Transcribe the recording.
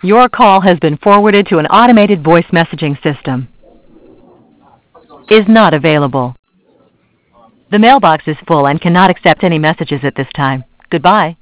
Your call has been forwarded to an automated voice messaging system. Is not available. The mailbox is full and cannot accept any messages at this time. Goodbye.